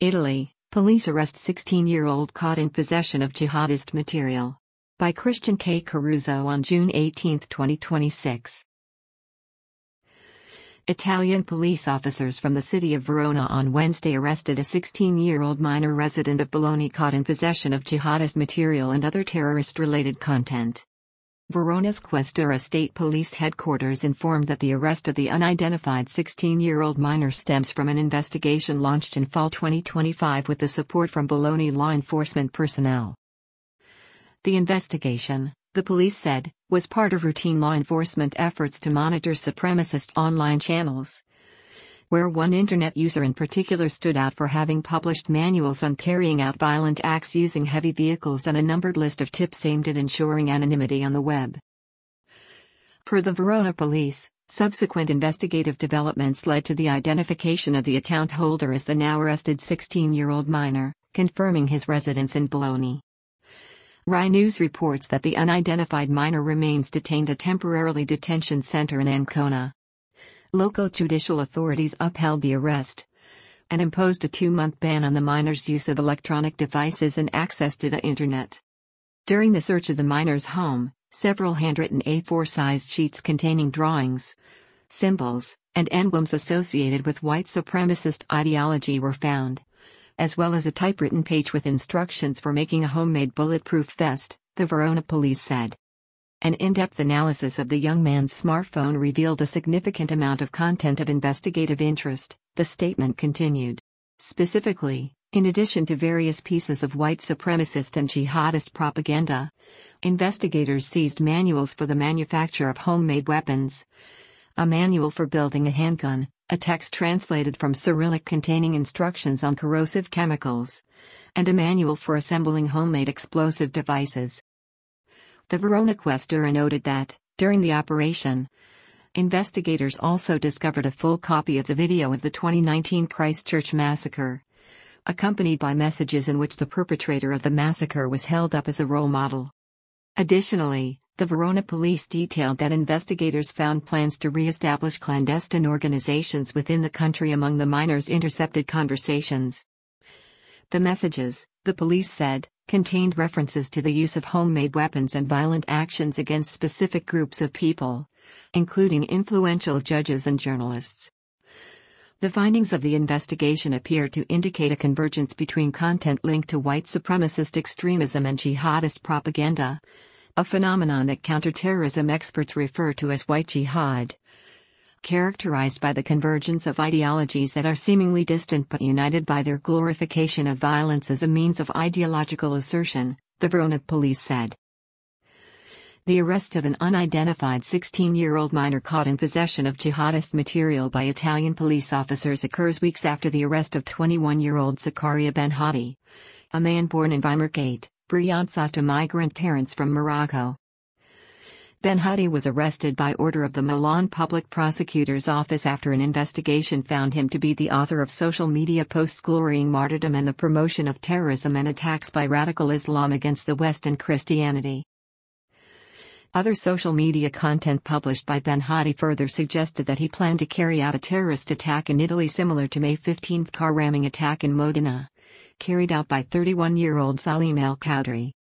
Italy, police arrest 16-year-old caught in possession of jihadist material. By Christian K. Caruso on June 18, 2026. Italian police officers from the city of Verona on Wednesday arrested a 16-year-old minor resident of Bologna caught in possession of jihadist material and other terrorist-related content. Verona's Questura State Police Headquarters informed that the arrest of the unidentified 16-year-old minor stems from an investigation launched in fall 2025 with the support from Bologna law enforcement personnel. The investigation, the police said, was part of routine law enforcement efforts to monitor supremacist online channels, where one internet user in particular stood out for having published manuals on carrying out violent acts using heavy vehicles and a numbered list of tips aimed at ensuring anonymity on the web. Per the Verona police, subsequent investigative developments led to the identification of the account holder as the now arrested 16-year-old minor, confirming his residence in Bologna. Rai News reports that the unidentified minor remains detained at a temporary detention center in Ancona. Local judicial authorities upheld the arrest and imposed a 2-month ban on the minor's use of electronic devices and access to the internet. During the search of the minor's home, several handwritten A4-sized sheets containing drawings, symbols, and emblems associated with white supremacist ideology were found, as well as a typewritten page with instructions for making a homemade bulletproof vest, the Verona police said. An in-depth analysis of the young man's smartphone revealed a significant amount of content of investigative interest, the statement continued. Specifically, in addition to various pieces of white supremacist and jihadist propaganda, investigators seized manuals for the manufacture of homemade weapons, a manual for building a handgun, a text translated from Cyrillic containing instructions on corrosive chemicals, and a manual for assembling homemade explosive devices. The Verona Questura noted that, during the operation, investigators also discovered a full copy of the video of the 2019 Christchurch massacre, accompanied by messages in which the perpetrator of the massacre was held up as a role model. Additionally, the Verona police detailed that investigators found plans to re-establish clandestine organizations within the country among the minors' intercepted conversations. The messages, the police said, contained references to the use of homemade weapons and violent actions against specific groups of people, including influential judges and journalists. The findings of the investigation appear to indicate a convergence between content linked to white supremacist extremism and jihadist propaganda, a phenomenon that counterterrorism experts refer to as white jihad. Characterized by the convergence of ideologies that are seemingly distant but united by their glorification of violence as a means of ideological assertion, the Verona police said. The arrest of an unidentified 16-year-old minor caught in possession of jihadist material by Italian police officers occurs weeks after the arrest of 21-year-old Zakaria Ben-Hadi, a man born in Vimercate, Brianza to migrant parents from Morocco. Ben-Hadi was arrested by order of the Milan Public Prosecutor's Office after an investigation found him to be the author of social media posts glorying martyrdom and the promotion of terrorism and attacks by radical Islam against the West and Christianity. Other social media content published by Ben-Hadi further suggested that he planned to carry out a terrorist attack in Italy similar to May 15 car ramming attack in Modena, carried out by 31-year-old Salim El-Qadri.